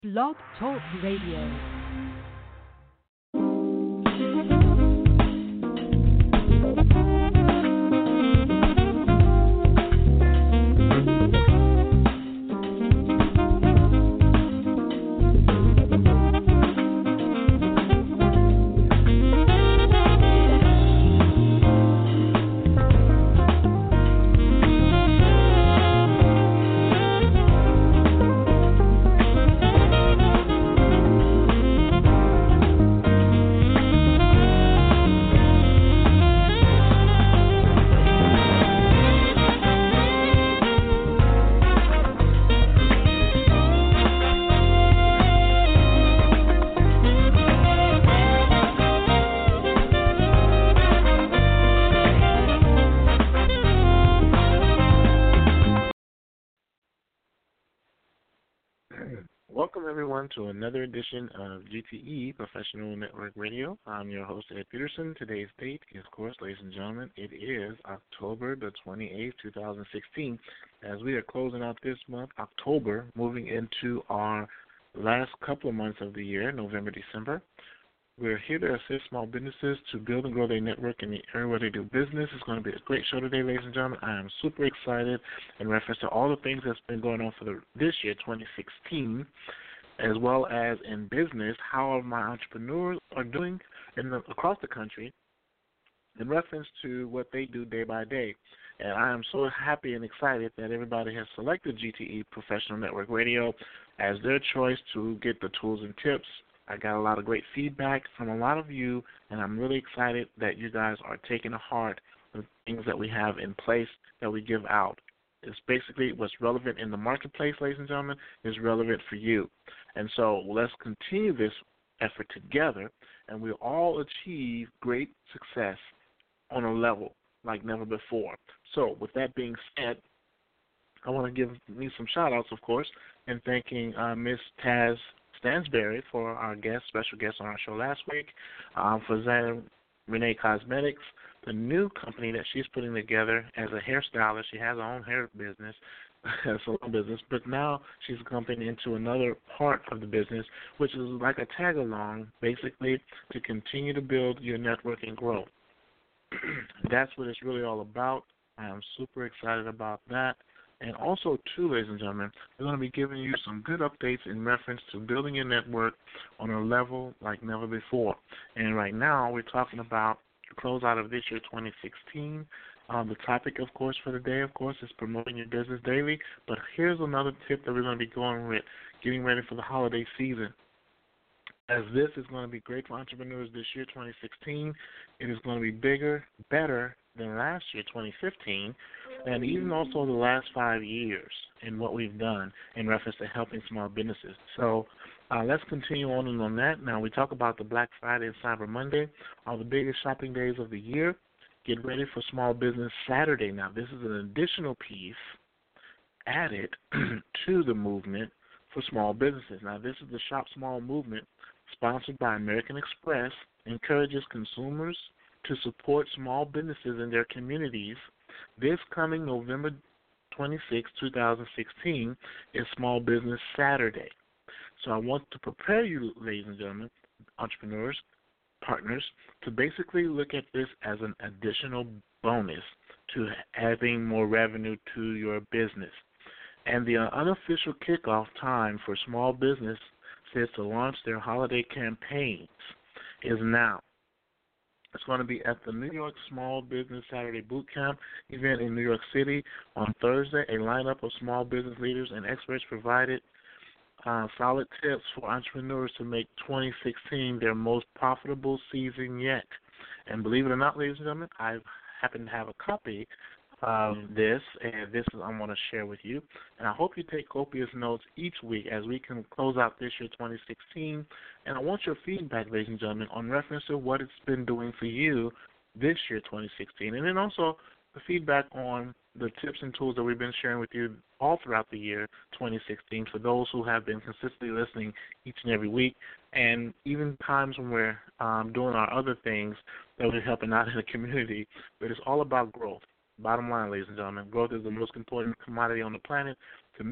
Blog Talk Radio. Welcome, everyone, to another edition of GTE Professional Network Radio. I'm your host, Ed Peterson. Today's date is, of course, ladies and gentlemen, it is October the 28th, 2016. As we are closing out this month, October, moving into our last couple of months of the year, November, December, we're here to assist small businesses to build and grow their network in the area where they do business. It's going to be a great show today, ladies and gentlemen. I am super excited in reference to all the things that's been going on for this year, 2016, as well as in business, how my entrepreneurs are doing across the country in reference to what they do day by day. And I am so happy and excited that everybody has selected GTE Professional Network Radio as their choice to get the tools and tips. I got a lot of great feedback from a lot of you, and I'm really excited that you guys are taking to heart the things that we have in place that we give out. It's basically what's relevant in the marketplace, ladies and gentlemen, is relevant for you. And so let's continue this effort together, and we'll all achieve great success on a level like never before. So with that being said, I want to give me some shout-outs, of course, and thanking Miss Taz Stansberry for our special guest on our show last week, for Zana Renee Cosmetics, the new company that she's putting together as a hairstylist. She has her own hair business, salon business, but now she's jumping into another part of the business, which is like a tag-along, basically, to continue to build your network and grow. That's what it's really all about. I am super excited about that. And also, too, ladies and gentlemen, we're going to be giving you some good updates in reference to building your network on a level like never before. And right now, we're talking about the closeout of this year, 2016. The topic, of course, for the day, of course, is promoting your business daily. But here's another tip that we're going to be going with, getting ready for the holiday season. As this is going to be great for entrepreneurs this year, 2016, it is going to be bigger, better than last year, 2015, and even also the last 5 years in what we've done in reference to helping small businesses. So let's continue on and on that. Now, we talk about the Black Friday and Cyber Monday, are the biggest shopping days of the year. Get ready for Small Business Saturday. Now, this is an additional piece added to the movement for small businesses. Now, this is the Shop Small movement sponsored by American Express, encourages consumers to support small businesses in their communities. This coming November 26, 2016, is Small Business Saturday. So I want to prepare you, ladies and gentlemen, entrepreneurs, partners, to basically look at this as an additional bonus to having more revenue to your business. And the unofficial kickoff time for small business says to launch their holiday campaigns is now. It's going to be at the New York Small Business Saturday Boot Camp event in New York City on Thursday. A lineup of small business leaders and experts provided solid tips for entrepreneurs to make 2016 their most profitable season yet. And believe it or not, ladies and gentlemen, I happen to have a copy of this, and this is I'm going to share with you. And I hope you take copious notes each week as we can close out this year, 2016. And I want your feedback, ladies and gentlemen, on reference to what it's been doing for you this year, 2016. And then also the feedback on the tips and tools that we've been sharing with you all throughout the year, 2016, for those who have been consistently listening each and every week, and even times when we're doing our other things that we're helping out in the community. But it's all about growth. Bottom line, ladies and gentlemen, growth is the most important commodity on the planet to me,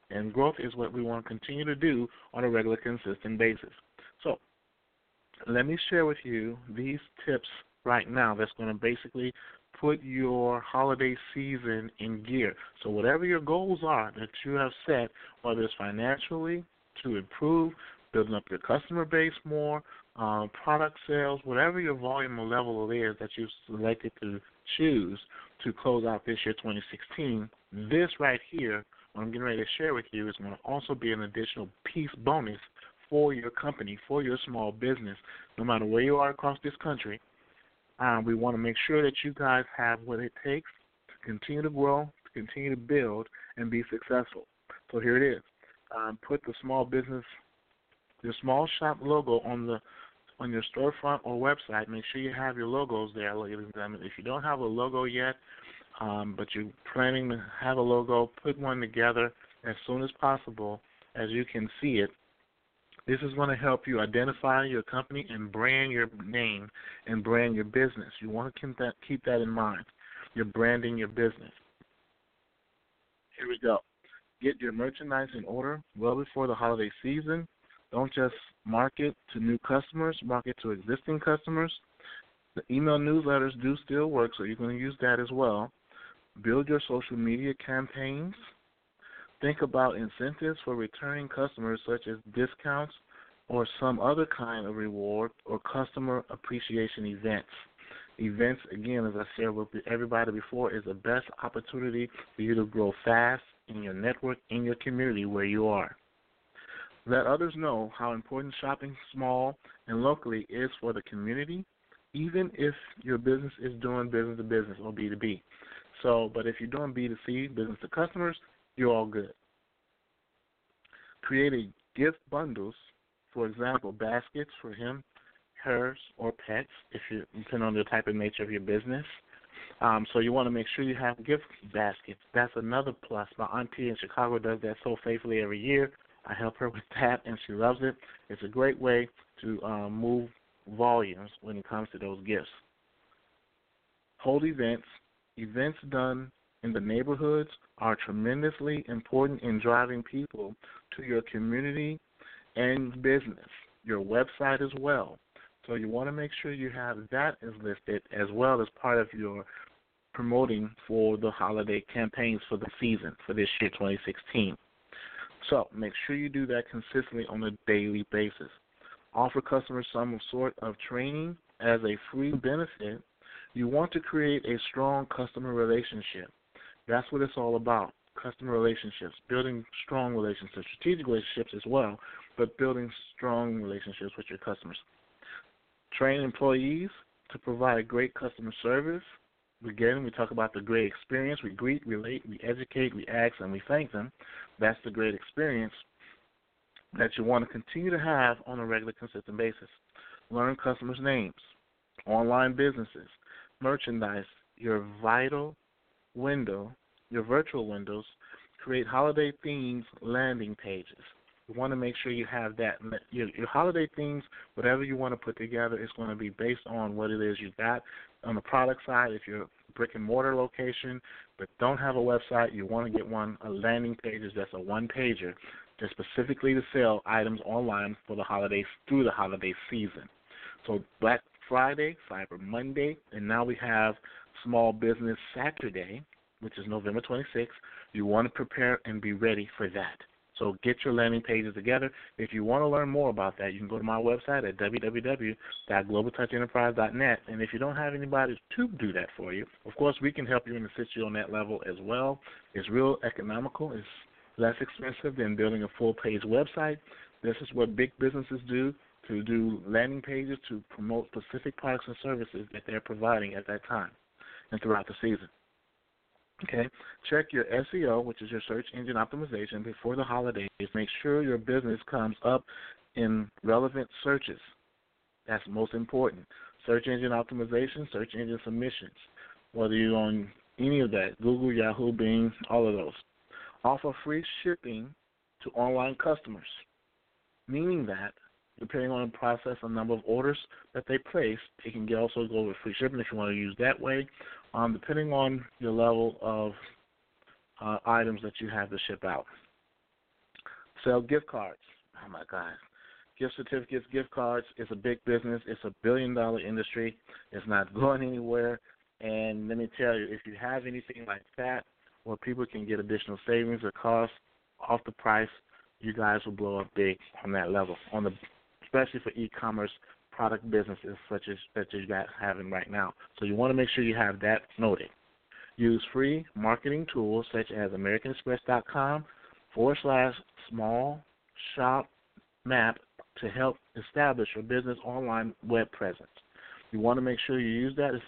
And growth is what we want to continue to do on a regular, consistent basis. So let me share with you these tips right now that's going to basically put your holiday season in gear. So whatever your goals are that you have set, whether it's financially, to improve, building up your customer base more, product sales, whatever your volume or level it is that you've selected to choose to close out this year 2016, this right here, what I'm getting ready to share with you, is going to also be an additional piece bonus for your company, for your small business, no matter where you are across this country. We want to make sure that you guys have what it takes to continue to grow, to continue to build, and be successful. So here it is. Put the small business, your small shop logo on your storefront or website. Make sure you have your logos there, ladies and gentlemen. If you don't have a logo yet, but you're planning to have a logo, put one together as soon as possible as you can see it. This is going to help you identify your company and brand your name and brand your business. You want to keep that in mind. You're branding your business. Here we go. Get your merchandise in order well before the holiday season. Don't just market to new customers, market to existing customers. The email newsletters do still work, so you're going to use that as well. Build your social media campaigns. Think about incentives for returning customers, such as discounts or some other kind of reward or customer appreciation events. Events, again, as I shared with everybody before, is the best opportunity for you to grow fast in your network, in your community where you are. Let others know how important shopping small and locally is for the community, even if your business is doing business to business or B2B. But if you're doing B2C, business to customers, you're all good. Create a gift bundles, for example, baskets for him, hers, or pets, if you depending on the type of nature of your business. So you want to make sure you have gift baskets. That's another plus. My auntie in Chicago does that so faithfully every year. I help her with that, and she loves it. It's a great way to move volumes when it comes to those gifts. Hold events. Events done in the neighborhoods are tremendously important in driving people to your community and business, your website as well. So you want to make sure you have that as listed as well as part of your promoting for the holiday campaigns for the season for this year, 2016. So make sure you do that consistently on a daily basis. Offer customers some sort of training as a free benefit. You want to create a strong customer relationship. That's what it's all about, customer relationships, building strong relationships, strategic relationships as well, but building strong relationships with your customers. Train employees to provide great customer service. Again, we talk about the great experience. We greet, relate, we educate, we ask, and we thank them. That's the great experience that you want to continue to have on a regular, consistent basis. Learn customers' names, online businesses, merchandise, your virtual windows, create holiday themes landing pages. You want to make sure you have that. Your holiday themes, whatever you want to put together, is going to be based on what it is you got. On the product side, if you're a brick-and-mortar location but don't have a website, you want to get a landing page that's a one-pager just specifically to sell items online for the holidays through the holiday season. So Black Friday, Cyber Monday, and now we have Small Business Saturday, which is November 26th. You want to prepare and be ready for that. So get your landing pages together. If you want to learn more about that, you can go to my website at www.globaltouchenterprise.net. And if you don't have anybody to do that for you, of course, we can help you and assist you on that level as well. It's real economical. It's less expensive than building a full-page website. This is what big businesses do, to do landing pages to promote specific products and services that they're providing at that time and throughout the season. Okay, check your SEO, which is your search engine optimization, before the holidays. Make sure your business comes up in relevant searches. That's most important. Search engine optimization, search engine submissions, whether you're on any of that, Google, Yahoo, Bing, all of those. Offer free shipping to online customers, meaning that depending on the process and number of orders that they place, it can also go with free shipping if you want to use that way, depending on your level of items that you have to ship out. sell gift cards. Oh, my God. Gift certificates, gift cards is a big business. It's a billion-dollar industry. It's not going anywhere. And let me tell you, if you have anything like that where people can get additional savings or costs off the price, you guys will blow up big on that level, especially for e-commerce product businesses such as that you guys having right now. So you want to make sure you have that noted. Use free marketing tools such as AmericanExpress.com/small shop map to help establish your business online web presence. You want to make sure you use that. It's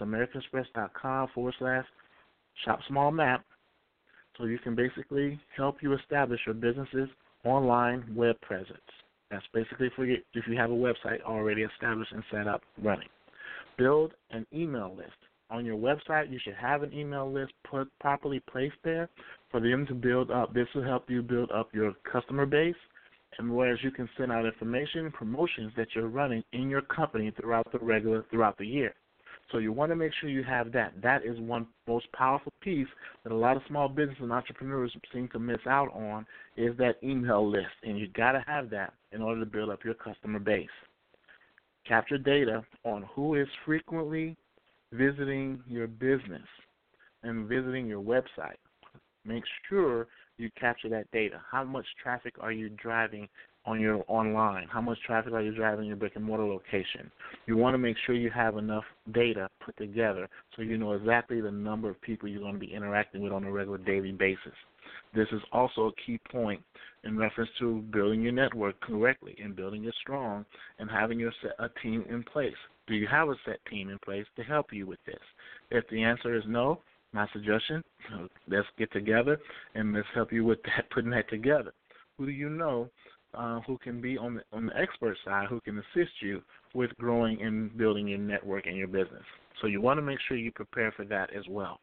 AmericanExpress.com/shop small map, so you can basically help you establish your business's online web presence. That's basically for you if you have a website already established and set up running. Build an email list. On your website, you should have an email list properly placed there for them to build up. This will help you build up your customer base, and whereas you can send out information and promotions that you're running in your company throughout the year. So you want to make sure you have that. That is one most powerful piece that a lot of small business and entrepreneurs seem to miss out on is that email list, and you got to have that in order to build up your customer base. Capture data on who is frequently visiting your business and visiting your website. Make sure you capture that data. How much traffic are you driving on your online? How much traffic are you driving in your brick-and-mortar location? You want to make sure you have enough data put together so you know exactly the number of people you're going to be interacting with on a regular daily basis. This is also a key point in reference to building your network correctly and building it strong and having a team in place. Do you have a set team in place to help you with this? If the answer is no, my suggestion, let's get together and let's help you with that, putting that together. Who do you know who can be on the expert side, who can assist you with growing and building your network and your business? So you want to make sure you prepare for that as well.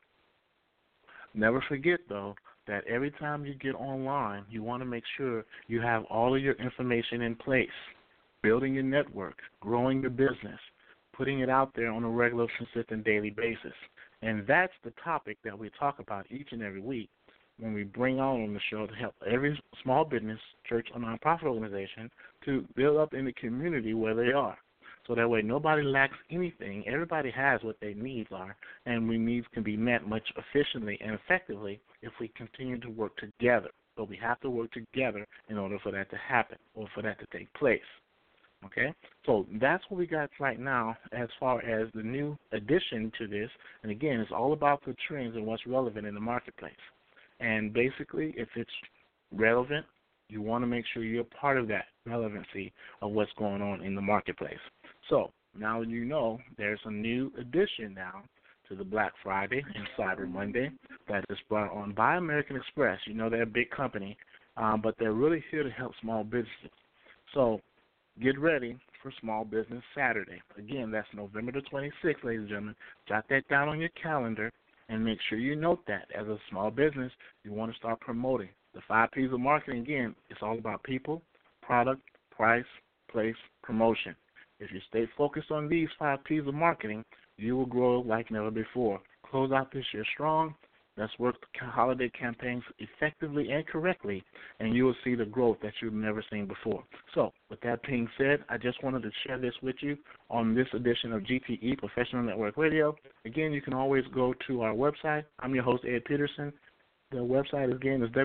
Never forget, though, that every time you get online, you want to make sure you have all of your information in place, building your network, growing your business, putting it out there on a regular, consistent daily basis. And that's the topic that we talk about each and every week when we bring on the show to help every small business, church, or nonprofit organization to build up in the community where they are. So that way nobody lacks anything. Everybody has what their needs are, and we needs can be met much efficiently and effectively if we continue to work together. But we have to work together in order for that to happen or for that to take place. Okay? So that's what we got right now as far as the new addition to this. And, again, it's all about the trends and what's relevant in the marketplace. And basically, if it's relevant, you want to make sure you're part of that relevancy of what's going on in the marketplace. So now you know there's a new addition now to the Black Friday and Cyber Monday that is brought on by American Express. You know they're a big company, but they're really here to help small businesses. So get ready for Small Business Saturday. Again, that's November the 26th, ladies and gentlemen. Jot that down on your calendar and make sure you note that. As a small business, you want to start promoting. The 5 P's of marketing, again, it's all about people, product, price, place, promotion. If you stay focused on these 5 P's of marketing, you will grow like never before. Close out this year strong. Let's work the holiday campaigns effectively and correctly, and you will see the growth that you've never seen before. So, with that being said, I just wanted to share this with you on this edition of GTE Professional Network Radio. Again, you can always go to our website. I'm your host, Ed Peterson. The website, again, is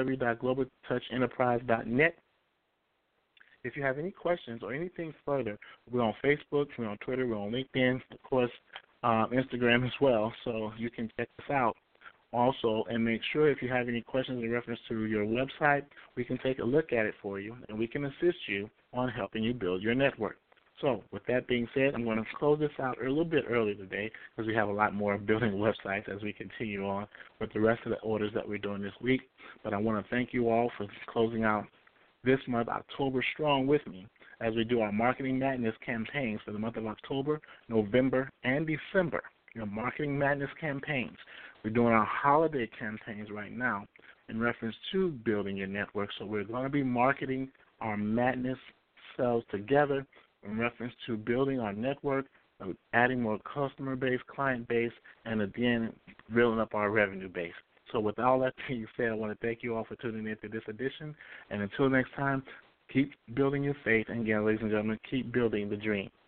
www.globaltouchenterprise.net. If you have any questions or anything further, we're on Facebook, we're on Twitter, we're on LinkedIn, of course, Instagram as well, so you can check us out. Also, and make sure if you have any questions in reference to your website, we can take a look at it for you, and we can assist you on helping you build your network. So, with that being said, I'm going to close this out a little bit early today because we have a lot more building websites as we continue on with the rest of the orders that we're doing this week. But I want to thank you all for closing out this month, October, strong with me as we do our Marketing Madness campaigns for the month of October, November, and December. Your Marketing Madness campaigns. We're doing our holiday campaigns right now in reference to building your network. So we're going to be marketing our madness sales together in reference to building our network, adding more customer base, client base, and again, building up our revenue base. So with all that being said, I want to thank you all for tuning in to this edition. And until next time, keep building your faith. And again, ladies and gentlemen, keep building the dream.